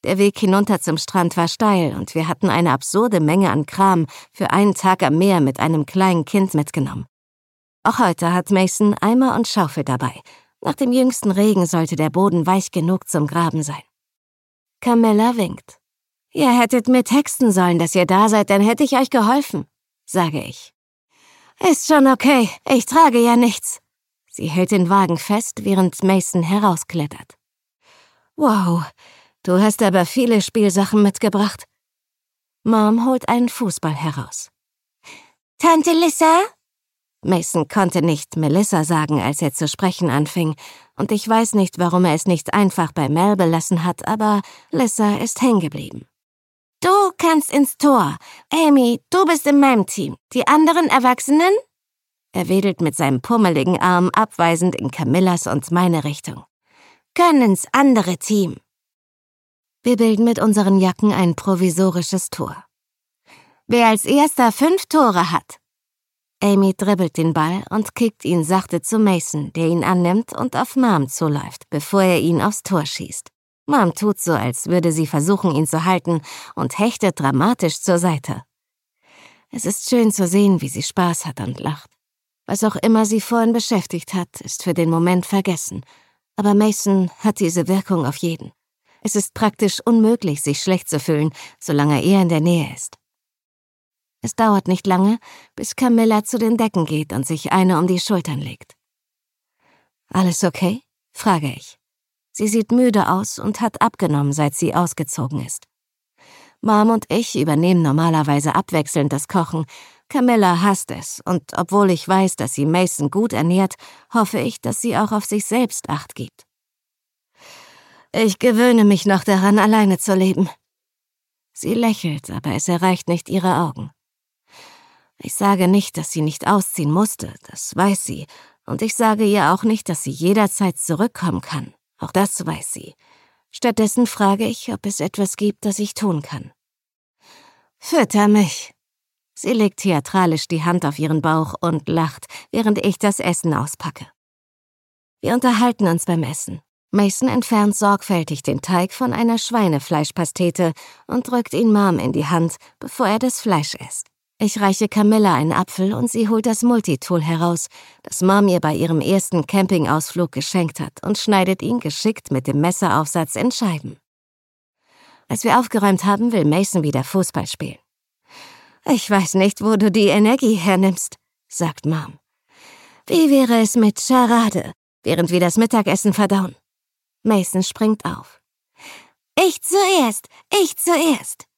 Der Weg hinunter zum Strand war steil und wir hatten eine absurde Menge an Kram für einen Tag am Meer mit einem kleinen Kind mitgenommen. Auch heute hat Mason Eimer und Schaufel dabei. Nach dem jüngsten Regen sollte der Boden weich genug zum Graben sein. Camilla winkt. Ihr hättet mir texten sollen, dass ihr da seid, dann hätte ich euch geholfen, sage ich. Ist schon okay, ich trage ja nichts. Sie hält den Wagen fest, während Mason herausklettert. Wow, du hast aber viele Spielsachen mitgebracht. Mom holt einen Fußball heraus. Tante Lissa? Mason konnte nicht Melissa sagen, als er zu sprechen anfing, und ich weiß nicht, warum er es nicht einfach bei Mel belassen hat, aber Lissa ist hängen geblieben. Du kannst ins Tor. Amy, du bist in meinem Team. Die anderen Erwachsenen? Er wedelt mit seinem pummeligen Arm abweisend in Camillas und meine Richtung. Können ins andere Team. Wir bilden mit unseren Jacken ein provisorisches Tor. Wer als erster 5 Tore hat. Amy dribbelt den Ball und kickt ihn sachte zu Mason, der ihn annimmt und auf Mom zuläuft, bevor er ihn aufs Tor schießt. Mom tut so, als würde sie versuchen, ihn zu halten, und hechtet dramatisch zur Seite. Es ist schön zu sehen, wie sie Spaß hat und lacht. Was auch immer sie vorhin beschäftigt hat, ist für den Moment vergessen. Aber Mason hat diese Wirkung auf jeden. Es ist praktisch unmöglich, sich schlecht zu fühlen, solange er in der Nähe ist. Es dauert nicht lange, bis Camilla zu den Decken geht und sich eine um die Schultern legt. »Alles okay?« frage ich. Sie sieht müde aus und hat abgenommen, seit sie ausgezogen ist. Mom und ich übernehmen normalerweise abwechselnd das Kochen. Camilla hasst es, und obwohl ich weiß, dass sie Mason gut ernährt, hoffe ich, dass sie auch auf sich selbst Acht gibt. Ich gewöhne mich noch daran, alleine zu leben. Sie lächelt, aber es erreicht nicht ihre Augen. Ich sage nicht, dass sie nicht ausziehen musste, das weiß sie, und ich sage ihr auch nicht, dass sie jederzeit zurückkommen kann. Auch das weiß sie. Stattdessen frage ich, ob es etwas gibt, das ich tun kann. Fütter mich. Sie legt theatralisch die Hand auf ihren Bauch und lacht, während ich das Essen auspacke. Wir unterhalten uns beim Essen. Mason entfernt sorgfältig den Teig von einer Schweinefleischpastete und drückt ihn Mom in die Hand, bevor er das Fleisch isst. Ich reiche Camilla einen Apfel und sie holt das Multitool heraus, das Mom ihr bei ihrem ersten Campingausflug geschenkt hat, und schneidet ihn geschickt mit dem Messeraufsatz in Scheiben. Als wir aufgeräumt haben, will Mason wieder Fußball spielen. Ich weiß nicht, wo du die Energie hernimmst, sagt Mom. Wie wäre es mit Charade, während wir das Mittagessen verdauen? Mason springt auf. Ich zuerst!